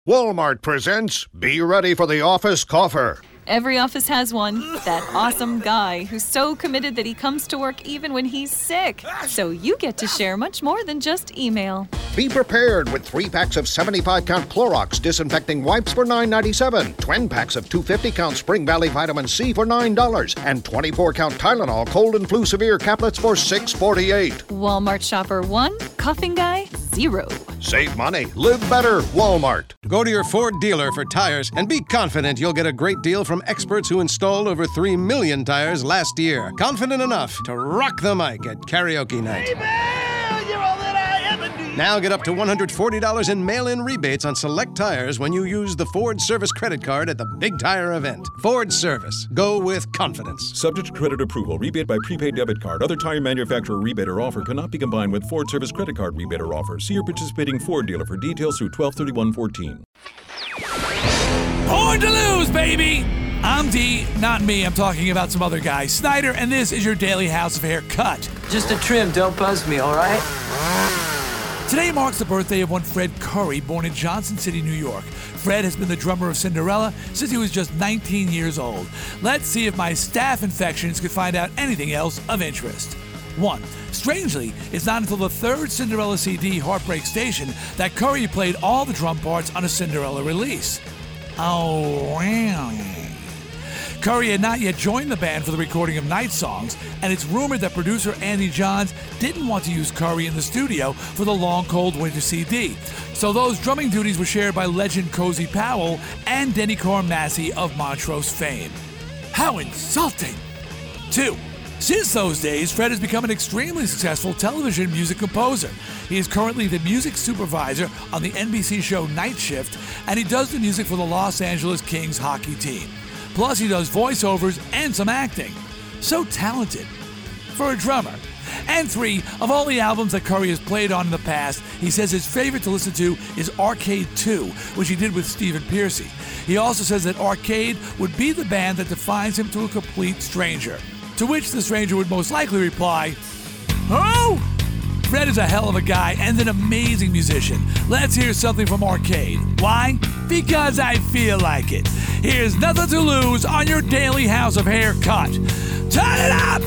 Walmart presents Be Ready for the Office Coffer. Every office has one. That awesome guy who's so committed that he comes to work even when he's sick. So you get to share much more than just email. Be prepared with 3 packs of 75-count Clorox disinfecting wipes for $9.97, 20 packs of 250-count Spring Valley Vitamin C for $9, and 24-count Tylenol Cold and Flu Severe Caplets for $6.48. Walmart shopper 1, coughing guy 0. Save money, live better, Walmart. Go to your Ford dealer for tires and be confident you'll get a great deal from experts who installed over 3 million tires last year. Confident enough to rock the mic at karaoke night. Hey man, you're all that I ever need. Now get up to $140 in mail-in rebates on select tires when you use the Ford Service credit card at the Big Tire event. Ford Service. Go with confidence. Subject to credit approval. Rebate by prepaid debit card. Other tire manufacturer rebate or offer cannot be combined with Ford Service credit card rebate or offer. See your participating Ford dealer for details through 12/31/14. Born to lose, baby! I'm D, not me. I'm talking about some other guy, Snyder, and this is your Daily House of Hair Cut. Just a trim, don't buzz me, all right? Today marks the birthday of one Fred Curry, born in Johnson City, New York. Fred has been the drummer of Cinderella since he was just 19 years old. Let's see if my staph infections could find out anything else of interest. 1. Strangely, it's not until the third Cinderella CD, Heartbreak Station, that Curry played all the drum parts on a Cinderella release. Oh, really? Curry had not yet joined the band for the recording of Night Songs, and it's rumored that producer Andy Johns didn't want to use Curry in the studio for the Long Cold Winter CD. So those drumming duties were shared by legend Cozy Powell and Denny Cormassey of Montrose fame. How insulting! 2. Since those days, Fred has become an extremely successful television music composer. He is currently the music supervisor on the NBC show Night Shift, and he does the music for the Los Angeles Kings hockey team. Plus, he does voiceovers and some acting. So talented. For a drummer. And 3, of all the albums that Curry has played on in the past, he says his favorite to listen to is Arcade 2, which he did with Stephen Pearcy. He also says that Arcade would be the band that defines him to a complete stranger. To which the stranger would most likely reply, "Oh!" Fred is a hell of a guy and an amazing musician. Let's hear something from Arcade. Why? Because I feel like it. Here's Nothing to Lose on your Daily House of Hair Cut. Turn it up!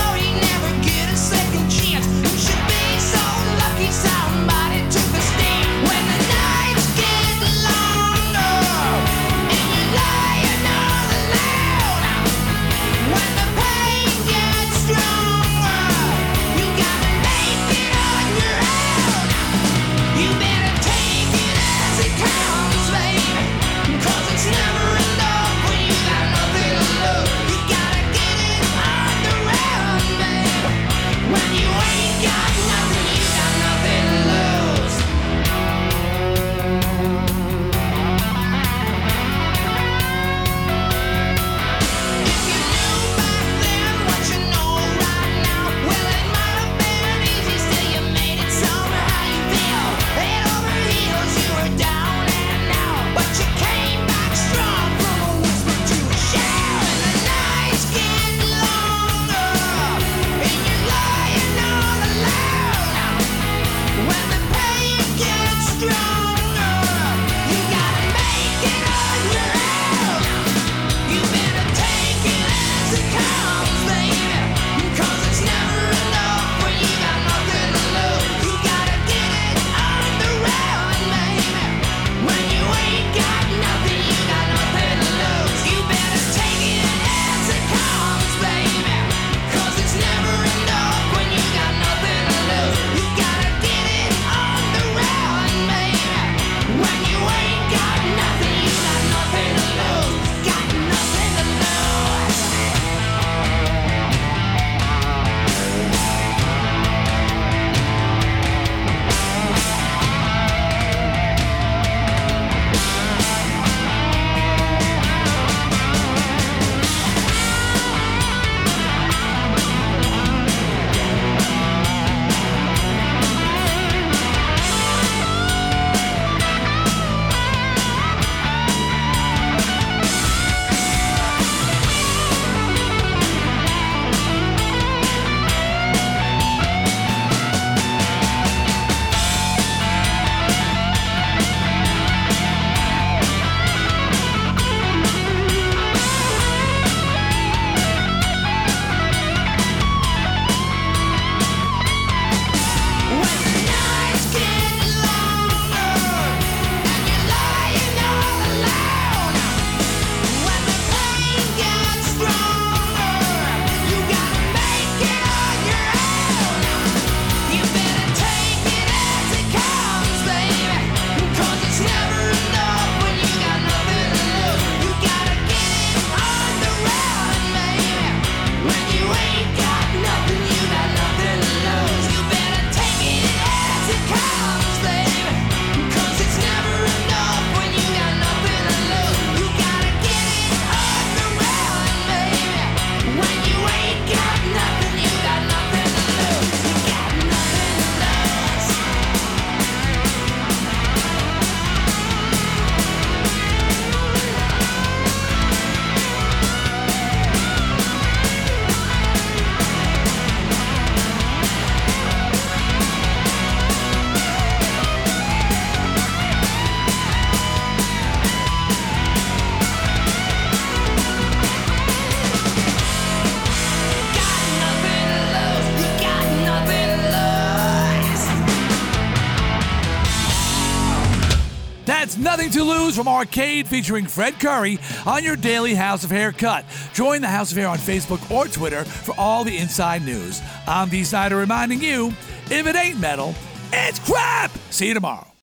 Somebody took a stand. Nothing to Lose from Arcade featuring Fred Curry on your daily House of Hair cut. Join the House of Hair on Facebook or Twitter for all the inside news. I'm Dee Snider reminding you, if it ain't metal, it's crap! See you tomorrow.